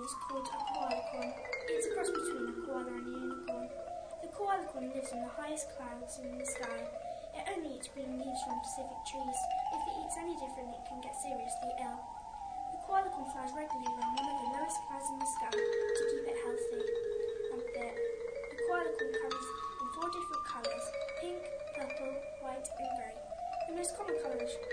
is called a koalacorn. It's a cross between a koala and a unicorn. The koalacorn lives in the highest clouds in the sky. It only eats green leaves from specific trees. If it eats any different, it can get seriously ill. The koalacorn flies regularly around one of the lowest clouds in the sky to keep it healthy and fit. The koalacorn comes in 4 different colours: pink, purple, white and grey. The most common colour is